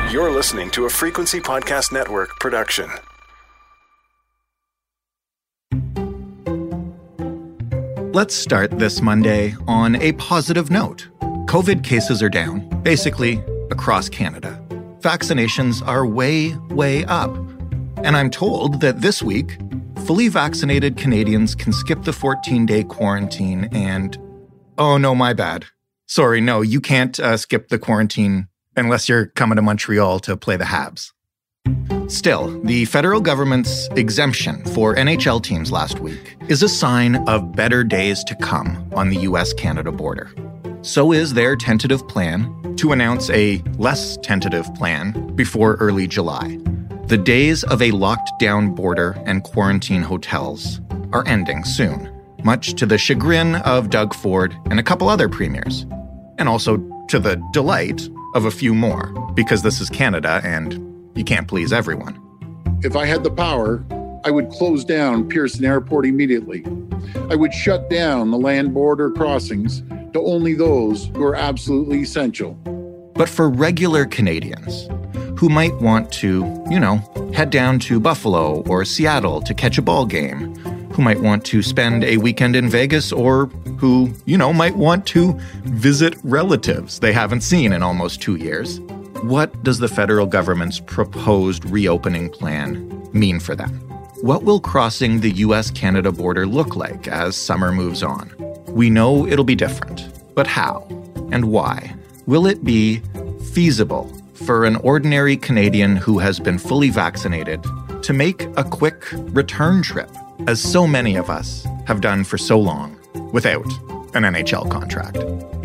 You're listening to a Frequency Podcast Network production. Let's start this Monday on a positive note. COVID cases are down, basically across Canada. Vaccinations are way up. And I'm told that this week, fully vaccinated Canadians can skip the 14-day quarantine and... Oh, no, my bad. Sorry, no, you can't skip the quarantine unless you're coming to Montreal to play the Habs. Still, the federal government's exemption for NHL teams last week is a sign of better days to come on the US-Canada border. So is their tentative plan to announce a less tentative plan before early July. The days of a locked-down border and quarantine hotels are ending soon, much to the chagrin of Doug Ford and a couple other premiers, and also to the delight of a few more, because this is Canada and you can't please everyone. If I had the power, I would close down Pearson Airport immediately. I would shut down the land border crossings to only those who are absolutely essential. But for regular Canadians who might want to, head down to Buffalo or Seattle to catch a ball game, who might want to spend a weekend in Vegas, or who, might want to visit relatives they haven't seen in almost 2 years. What does the federal government's proposed reopening plan mean for them? What will crossing the US-Canada border look like as summer moves on? We know it'll be different, but how and why? Will it be feasible for an ordinary Canadian who has been fully vaccinated to make a quick return trip, as so many of us have done for so long, without an NHL contract?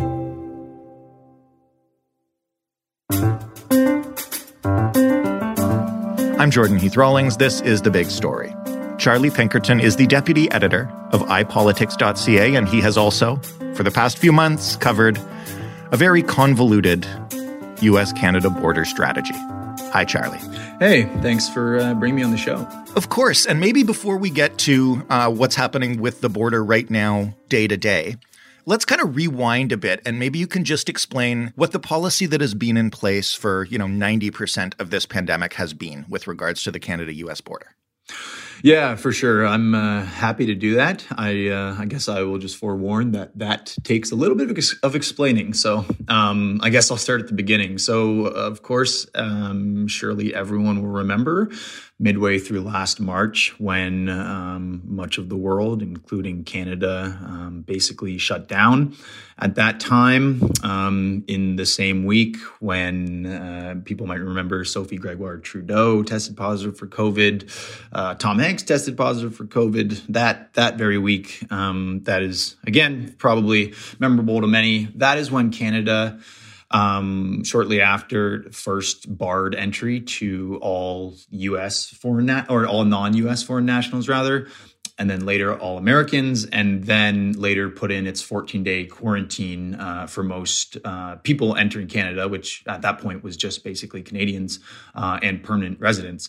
I'm Jordan Heath Rawlings. This is The Big Story. Charlie Pinkerton is the deputy editor of iPolitics.ca, and he has also, for the past few months, covered a very convoluted US-Canada border strategy. Hi, Charlie. Hey, thanks for bringing me on the show. Of course. And maybe before we get to what's happening with the border right now, day to day, let's kind of rewind a bit, and maybe you can just explain what the policy that has been in place for, 90% of this pandemic has been with regards to the Canada-US border. Yeah, for sure. I'm happy to do that. I guess I will just forewarn that takes a little bit of explaining. So I guess I'll start at the beginning. So, of course, surely everyone will remember midway through last March when much of the world, including Canada, basically shut down. At that time, in the same week when people might remember Sophie Gregoire Trudeau tested positive for COVID, Tom Hanks tested positive for COVID, that very week, that is, again, probably memorable to many. That is when Canada, shortly after, first barred entry to all U.S. foreign or all non-U.S. foreign nationals, rather, and then later all Americans, and then later put in its 14-day quarantine for most people entering Canada, which at that point was just basically Canadians and permanent residents.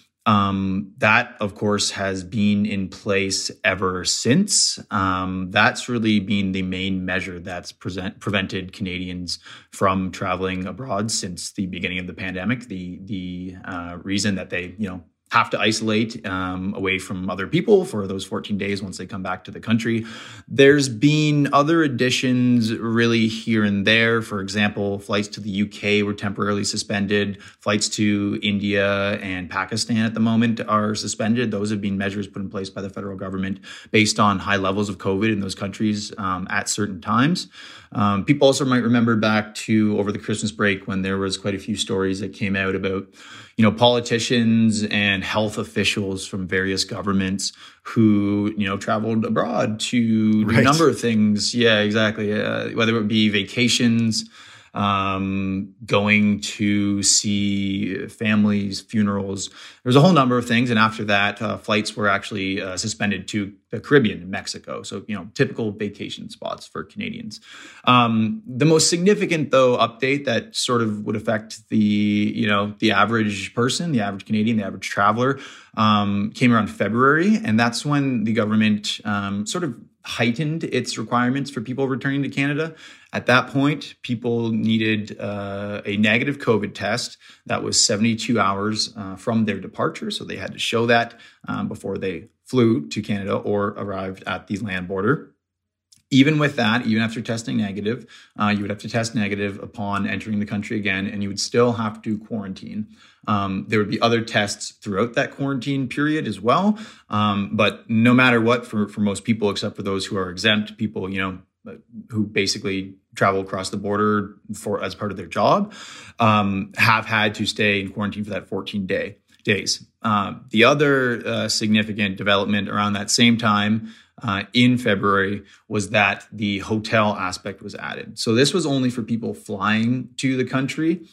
That, of course, has been in place ever since. That's really been the main measure that's prevented Canadians from traveling abroad since the beginning of the pandemic. The reason that they, have to isolate away from other people for those 14 days once they come back to the country. There's been other additions really here and there. For example, flights to the UK were temporarily suspended. Flights to India and Pakistan at the moment are suspended. Those have been measures put in place by the federal government based on high levels of COVID in those countries at certain times. People also might remember back to over the Christmas break when there was quite a few stories that came out about, politicians and health officials from various governments who, traveled abroad to do a number of things. Yeah, exactly. Whether it be vacations, going to see families, funerals. There's a whole number of things. And after that, flights were actually suspended to the Caribbean and Mexico. So, typical vacation spots for Canadians. The most significant, though, update that sort of would affect the average person, the average Canadian, the average traveler, came around February. And that's when the government sort of heightened its requirements for people returning to Canada. At that point, people needed a negative COVID test that was 72 hours from their departure. So they had to show that before they flew to Canada or arrived at the land border. Even with that, even after testing negative, you would have to test negative upon entering the country again, and you would still have to quarantine. There would be other tests throughout that quarantine period as well. But no matter what, for most people, except for those who are exempt, people, who basically travel across the border as part of their job, have had to stay in quarantine for that 14 days. The other significant development around that same time in February was that the hotel aspect was added. So this was only for people flying to the country.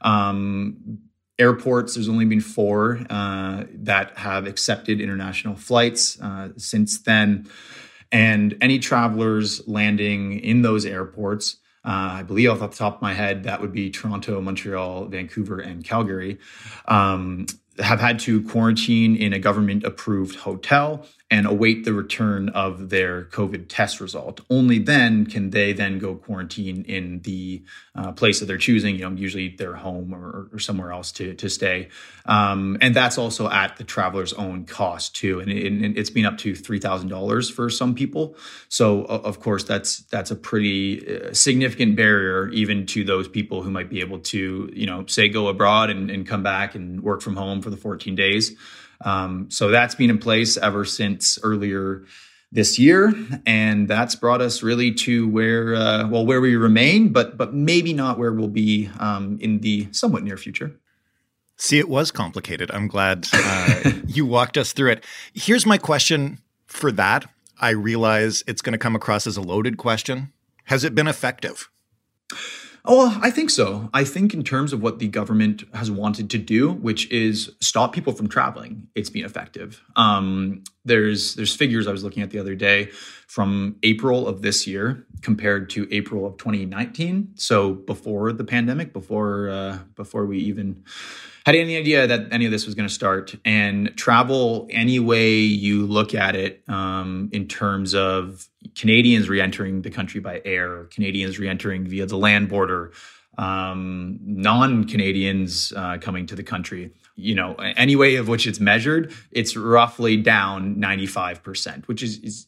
Airports, there's only been 4 that have accepted international flights since then. And any travelers landing in those airports, I believe off the top of my head, that would be Toronto, Montreal, Vancouver, and Calgary, have had to quarantine in a government-approved hotel and await the return of their COVID test result. Only then can they then go quarantine in the place of their choosing, usually their home or somewhere else to stay. And that's also at the traveler's own cost too. And it's been up to $3,000 for some people. So of course, that's a pretty significant barrier even to those people who might be able to, say go abroad and come back and work from home for the 14 days. So that's been in place ever since earlier this year, and that's brought us really to where we remain, but maybe not where we'll be in the somewhat near future. See, it was complicated. I'm glad you walked us through it. Here's my question for that. I realize it's going to come across as a loaded question. Has it been effective? Oh, I think so. I think in terms of what the government has wanted to do, which is stop people from traveling, it's been effective. There's figures I was looking at the other day from April of this year compared to April of 2019. So before the pandemic, before we even had any idea that any of this was going to start. And travel, any way you look at it, in terms of Canadians re-entering the country by air, Canadians re-entering via the land border, non-Canadians coming to the country, any way of which it's measured, it's roughly down 95%, which is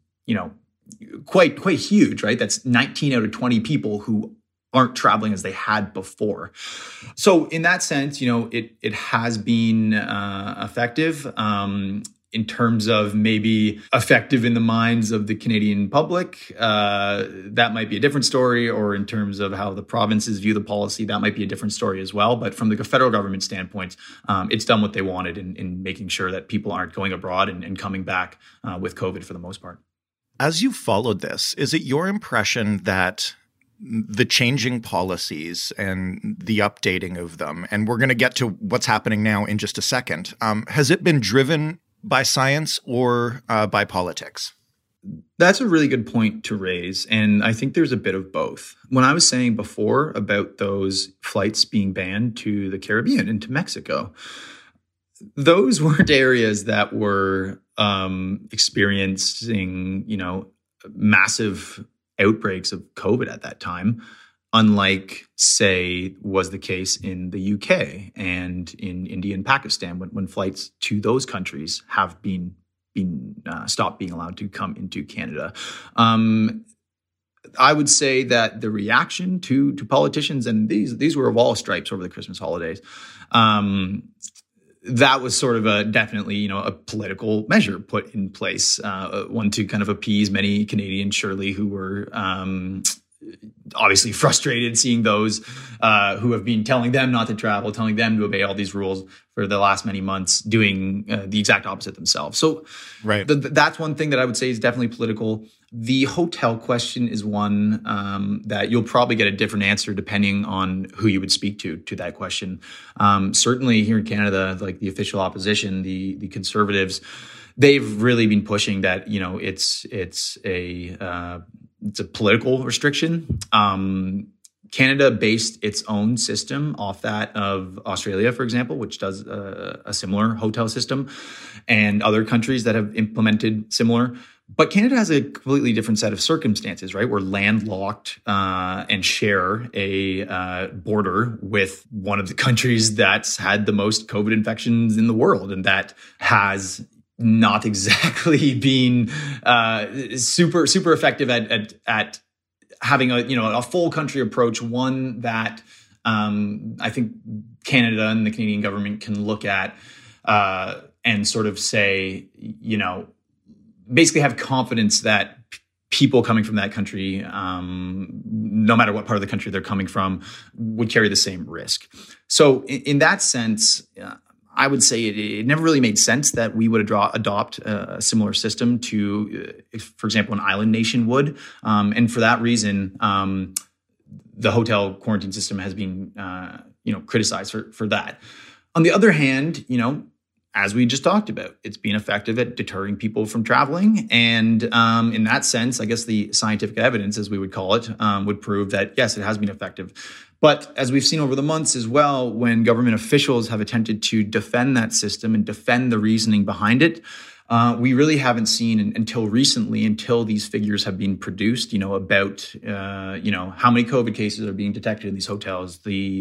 quite huge, right? That's 19 out of 20 people who aren't traveling as they had before. So in that sense, it has been effective. In terms of maybe effective in the minds of the Canadian public, that might be a different story, or in terms of how the provinces view the policy, that might be a different story as well. But from the federal government standpoint, it's done what they wanted in making sure that people aren't going abroad and coming back with COVID for the most part. As you followed this, is it your impression that the changing policies and the updating of them, and we're going to get to what's happening now in just a second, has it been driven by science or by politics? That's a really good point to raise. And I think there's a bit of both. When I was saying before about those flights being banned to the Caribbean and to Mexico, those weren't areas that were experiencing, massive outbreaks of COVID at that time, unlike, say, was the case in the UK and in India and Pakistan, when flights to those countries have been stopped being allowed to come into Canada. I would say that the reaction to politicians, and these were of all stripes over the Christmas holidays, that was sort of definitely a political measure put in place, one to kind of appease many Canadians, surely, who were obviously frustrated seeing those who have been telling them not to travel, telling them to obey all these rules for the last many months, doing the exact opposite themselves. So right. That's one thing that I would say is definitely political. The hotel question is one that you'll probably get a different answer depending on who you would speak to that question. Certainly here in Canada, like the official opposition, the Conservatives, they've really been pushing that, it's a political restriction. Canada based its own system off that of Australia, for example, which does a similar hotel system, and other countries that have implemented similar. But Canada has a completely different set of circumstances, right? We're landlocked and share a border with one of the countries that's had the most COVID infections in the world, and that has not exactly been super effective at having a full country approach. One that I think Canada and the Canadian government can look at and sort of say, basically have confidence that people coming from that country, no matter what part of the country they're coming from, would carry the same risk. So in that sense, I would say it never really made sense that we would adopt a similar system to, for example, an island nation would. And for that reason, the hotel quarantine system has been, criticized for that. On the other hand, as we just talked about, it's been effective at deterring people from traveling. And in that sense, I guess the scientific evidence, as we would call it, would prove that, yes, it has been effective. But as we've seen over the months as well, when government officials have attempted to defend that system and defend the reasoning behind it, we really haven't seen until recently, until these figures have been produced, about, how many COVID cases are being detected in these hotels,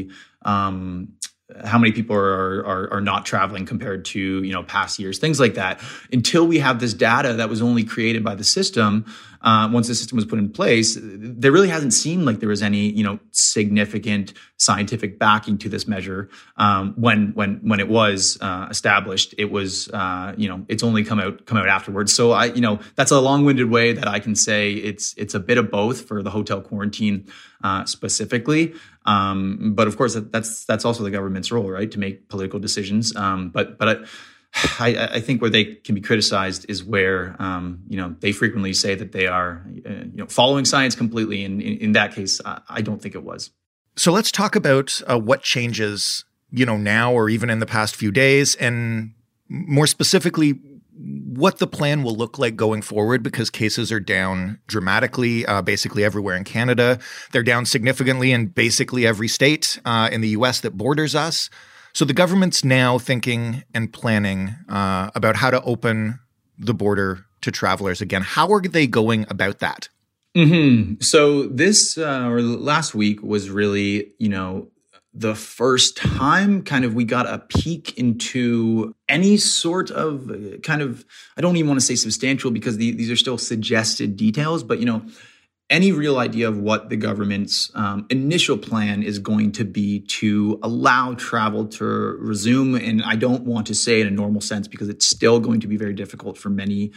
how many people are not traveling compared to, past years, things like that. Until we have this data that was only created by the system, once the system was put in place, there really hasn't seemed like there was any, significant scientific backing to this measure. When it was established, it was, it's only come out afterwards. So that's a long-winded way that I can say it's a bit of both for the hotel quarantine specifically. But of course, that's also the government's role, right, to make political decisions. But I think where they can be criticized is where they frequently say that they are following science completely, and in that case, I don't think it was. So let's talk about what changes now or even in the past few days, and more specifically, what the plan will look like going forward, because cases are down dramatically, basically everywhere in Canada. They're down significantly in basically every state in the U.S. that borders us. So the government's now thinking and planning about how to open the border to travelers again. How are they going about that? Mm-hmm. So this or last week was really, the first time kind of we got a peek into any sort of I don't even want to say substantial, because these are still suggested details, but, any real idea of what the government's initial plan is going to be to allow travel to resume. And I don't want to say in a normal sense, because it's still going to be very difficult for many,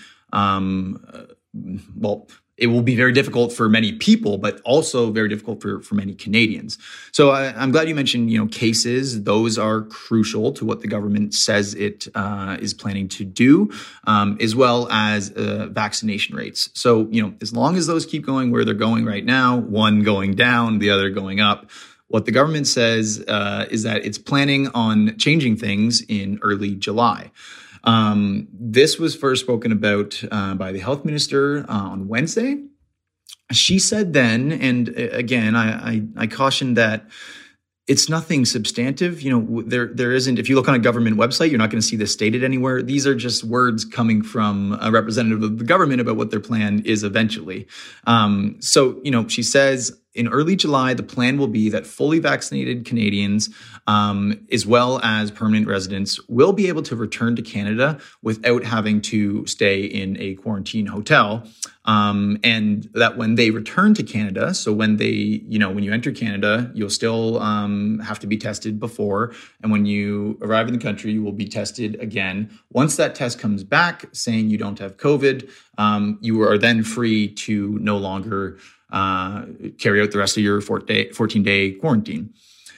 it will be very difficult for many people, but also very difficult for many Canadians. So I'm glad you mentioned, cases. Those are crucial to what the government says it is planning to do, as well as vaccination rates. So, as long as those keep going where they're going right now, one going down, the other going up, what the government says is that it's planning on changing things in early July. This was first spoken about by the health minister on Wednesday. She said then, and again, I cautioned that it's nothing substantive. There isn't, if you look on a government website, you're not going to see this stated anywhere. These are just words coming from a representative of the government about what their plan is eventually. So, she says, in early July, the plan will be that fully vaccinated Canadians, as well as permanent residents, will be able to return to Canada without having to stay in a quarantine hotel. And that when they return to Canada, so when when you enter Canada, you'll still have to be tested before. And when you arrive in the country, you will be tested again. Once that test comes back saying you don't have COVID, you are then free to no longer carry out the rest of your 14-day quarantine.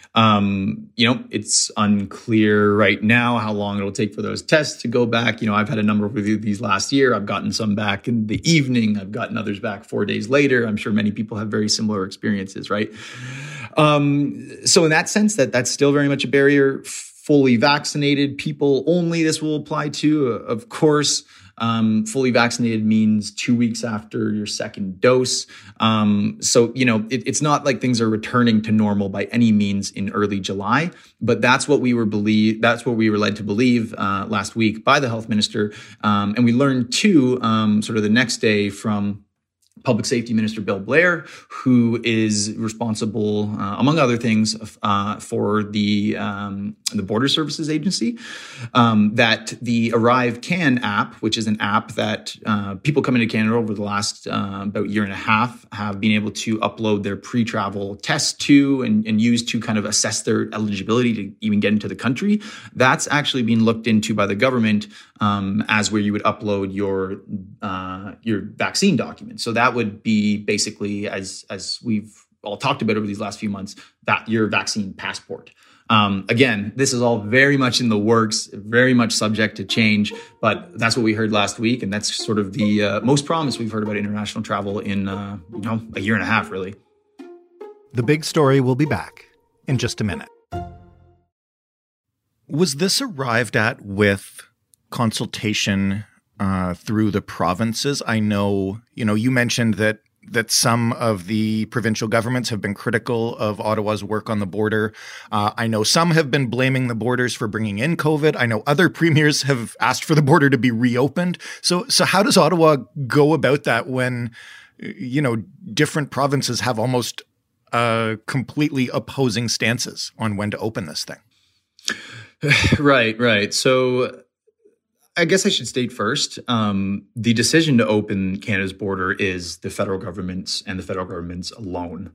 It's unclear right now how long it'll take for those tests to go back. I've had a number of these last year. I've gotten some back in the evening. I've gotten others back 4 days later. I'm sure many people have very similar experiences, right? So in that sense, that's still very much a barrier. Fully vaccinated people only this will apply to, of course. Fully vaccinated means 2 weeks after your second dose. So, it's not like things are returning to normal by any means in early July, but that's what we were led to believe last week by the health minister. And we learned too, sort of the next day from Public Safety Minister Bill Blair, who is responsible, among other things, for the Border Services Agency, that the Arrive Can app, which is an app that people coming to Canada over the last about year and a half have been able to upload their pre-travel tests to and use to kind of assess their eligibility to even get into the country. That's actually being looked into by the government as where you would upload your vaccine document. So that would be basically, as we've all talked about over these last few months, that your vaccine passport. Again, this is all very much in the works, very much subject to change, but that's what we heard last week. And that's sort of the most promise we've heard about international travel in, a year and a half, really. The big story will be back in just a minute. Was this arrived at with consultation through the provinces? I know, you mentioned that some of the provincial governments have been critical of Ottawa's work on the border. I know some have been blaming the borders for bringing in COVID. I know other premiers have asked for the border to be reopened. So how does Ottawa go about that when, different provinces have almost completely opposing stances on when to open this thing? Right. So I guess I should state first, the decision to open Canada's border is the federal government's and the federal government's alone.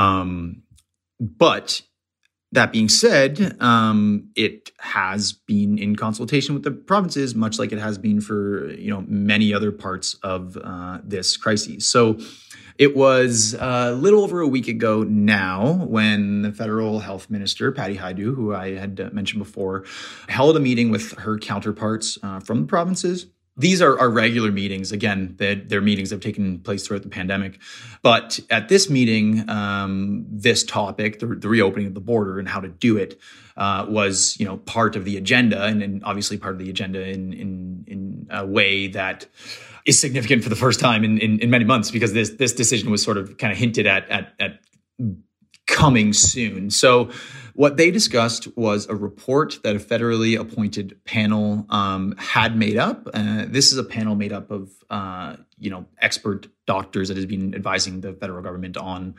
But that being said, it has been in consultation with the provinces, much like it has been for many other parts of this crisis. So it was a little over a week ago now when the federal health minister, Patty Hajdu, who I had mentioned before, held a meeting with her counterparts from the provinces. These are regular meetings. Again, they're meetings that have taken place throughout the pandemic. But at this meeting, this topic, the reopening of the border and how to do it, was part of the agenda, and obviously part of the agenda in a way that is significant for the first time in many months, because this decision was sort of kind of hinted at coming soon. So what they discussed was a report that a federally appointed panel had made up. This is a panel made up of expert doctors that has been advising the federal government on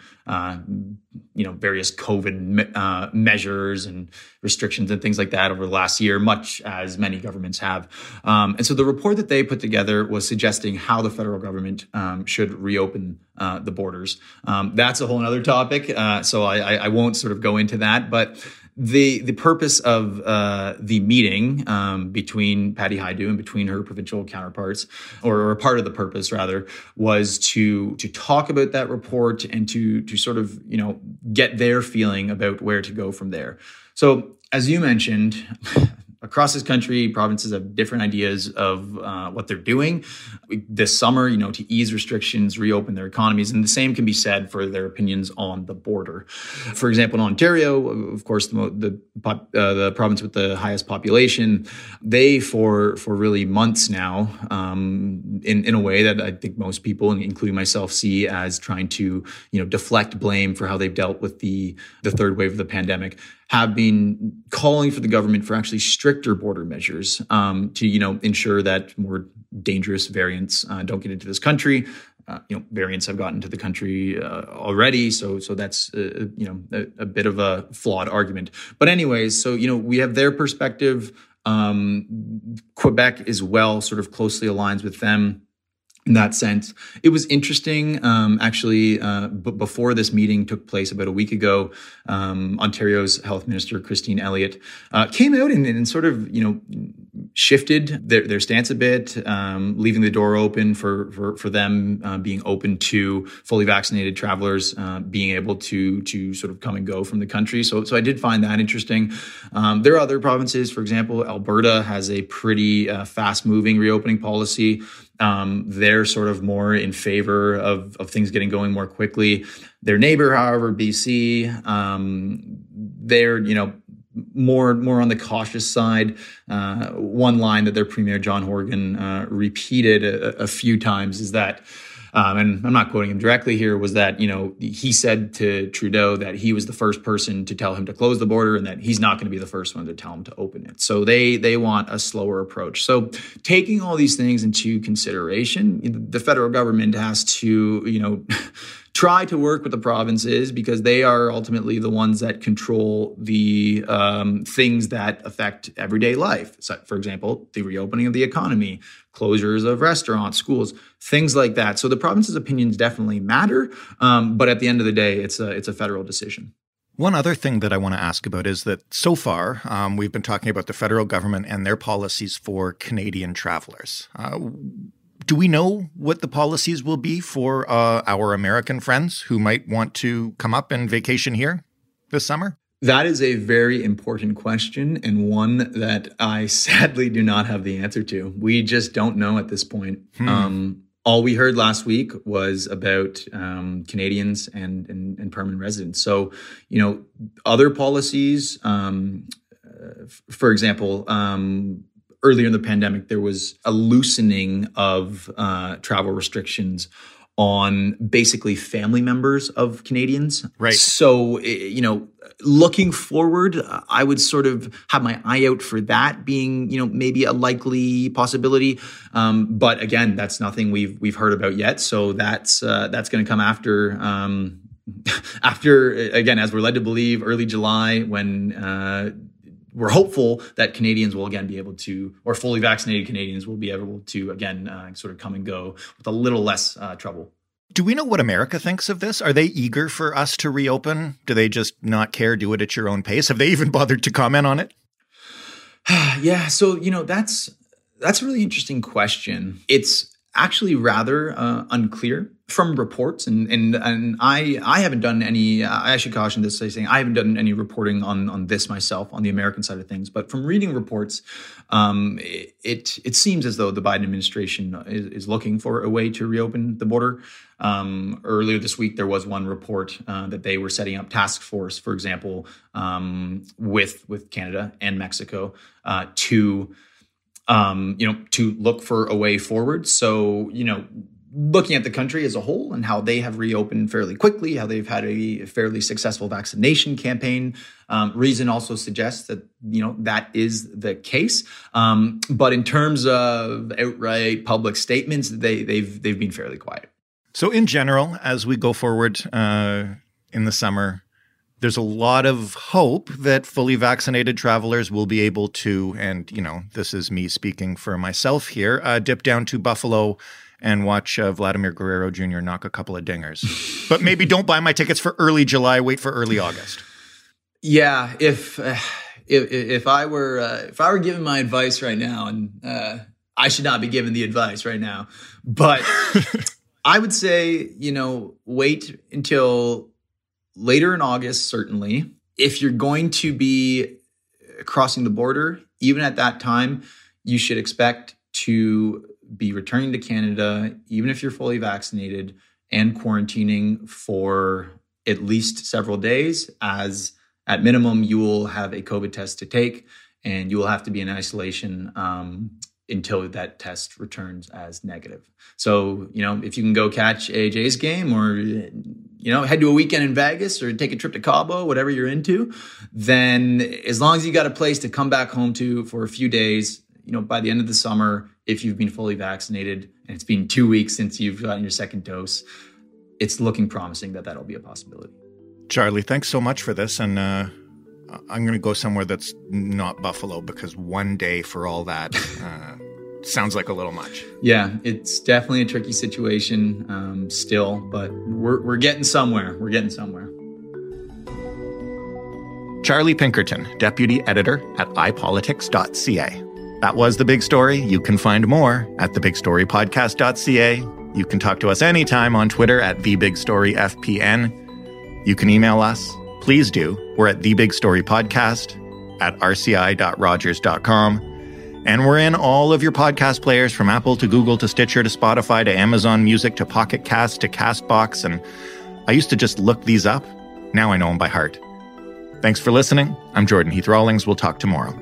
various COVID measures and restrictions and things like that over the last year, much as many governments have. And so the report that they put together was suggesting how the federal government should reopen the borders. That's a whole other topic, so I won't sort of go into that. But the purpose of the meeting between Patty Hajdu and between her provincial counterparts, or part of the purpose rather, was to talk about that report and to sort of get their feeling about where to go from there. So as you mentioned, across this country, provinces have different ideas of what they're doing this summer, to ease restrictions, reopen their economies. And the same can be said for their opinions on the border. For example, in Ontario, of course, the province with the highest population, they for really months now, in a way that I think most people, including myself, see as trying to deflect blame for how they've dealt with the third wave of the pandemic, have been calling for the government for actually stricter border measures to ensure that more dangerous variants don't get into this country. Variants have gotten to the country already, so that's a bit of a flawed argument. But anyways, so we have their perspective. Quebec as well sort of closely aligns with them in that sense. It was interesting, actually, before this meeting took place about a week ago, Ontario's health minister, Christine Elliott, came out and sort of, shifted their stance a bit, leaving the door open for them being open to fully vaccinated travelers being able to sort of come and go from the country. So I did find that interesting. There are other provinces, for example, Alberta has a pretty fast-moving reopening policy. They're sort of more in favor of things getting going more quickly. Their neighbor, however, BC, they're, more on the cautious side. One line that their premier, John Horgan, repeated a few times is that, and I'm not quoting him directly here, was that, he said to Trudeau that he was the first person to tell him to close the border and that he's not going to be the first one to tell him to open it. So they want a slower approach. So taking all these things into consideration, the federal government has to, try to work with the provinces because they are ultimately the ones that control the things that affect everyday life. So, for example, the reopening of the economy, closures of restaurants, schools, things like that. So the province's opinions definitely matter, but at the end of the day, it's a federal decision. One other thing that I want to ask about is that so far, we've been talking about the federal government and their policies for Canadian travelers. Do we know what the policies will be for our American friends who might want to come up and vacation here this summer? That is a very important question and one that I sadly do not have the answer to. We just don't know at this point. All we heard last week was about Canadians and permanent residents. So, other policies, for example, earlier in the pandemic, there was a loosening of travel restrictions on basically family members of Canadians. Right. So, looking forward, I would sort of have my eye out for that being, maybe a likely possibility. But again, that's nothing we've heard about yet. So that's going to come after, again, as we're led to believe, early July when we're hopeful that Canadians will again be able to, or fully vaccinated Canadians will be able to again sort of come and go with a little less trouble. Do we know what America thinks of this? Are they eager for us to reopen? Do they just not care, do it at your own pace? Have they even bothered to comment on it? Yeah, so, that's a really interesting question. It's actually rather unclear from reports, and I haven't done any. I should caution this by saying I haven't done any reporting on this myself on the American side of things. But from reading reports, it seems as though the Biden administration is looking for a way to reopen the border. Earlier this week, there was one report that they were setting up task force, for example, with Canada and Mexico to look for a way forward. So, looking at the country as a whole and how they have reopened fairly quickly, how they've had a fairly successful vaccination campaign, reason also suggests that, that is the case. But in terms of outright public statements, they've been fairly quiet. So in general, as we go forward in the summer, there's a lot of hope that fully vaccinated travelers will be able to, and, this is me speaking for myself here, dip down to Buffalo and watch Vladimir Guerrero Jr. knock a couple of dingers. But maybe don't buy my tickets for early July, wait for early August. Yeah, if I were given my advice right now, and I should not be given the advice right now, but I would say, wait until later in August, certainly. If you're going to be crossing the border, even at that time, you should expect to be returning to Canada, even if you're fully vaccinated, and quarantining for at least several days, as at minimum, you will have a COVID test to take, and you will have to be in isolation until that test returns as negative. So, if you can go catch a Jays game or, head to a weekend in Vegas or take a trip to Cabo, whatever you're into, then as long as you got a place to come back home to for a few days, by the end of the summer, if you've been fully vaccinated and it's been 2 weeks since you've gotten your second dose, it's looking promising that that'll be a possibility. Charlie, thanks so much for this. And I'm going to go somewhere that's not Buffalo because one day for all that sounds like a little much. Yeah, it's definitely a tricky situation still, but we're getting somewhere. We're getting somewhere. Charlie Pinkerton, Deputy Editor at iPolitics.ca. That was The Big Story. You can find more at thebigstorypodcast.ca. You can talk to us anytime on Twitter at TheBigStoryFPN. You can email us. Please do. We're at TheBigStoryPodcast at rci.rogers.com. And we're in all of your podcast players, from Apple to Google to Stitcher to Spotify to Amazon Music to Pocket Cast to CastBox. And I used to just look these up. Now I know them by heart. Thanks for listening. I'm Jordan Heath Rawlings. We'll talk tomorrow.